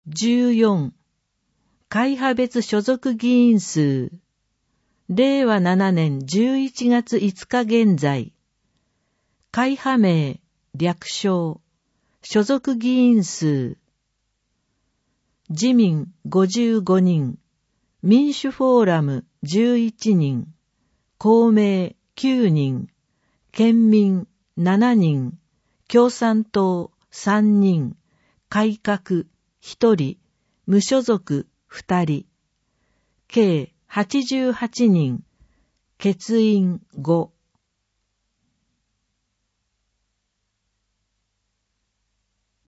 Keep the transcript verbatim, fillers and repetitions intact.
じゅうよん、会派別所属議員数。れいわななねんじゅういちがついつか現在。会派名、略称、所属議員数。自民ごじゅうごにん、民主フォーラムじゅういちにん、公明きゅうにん、県民しちにん、共産党さんにん、改革ひとり、無所属ふたり、計はちじゅうはちにん、欠員ご。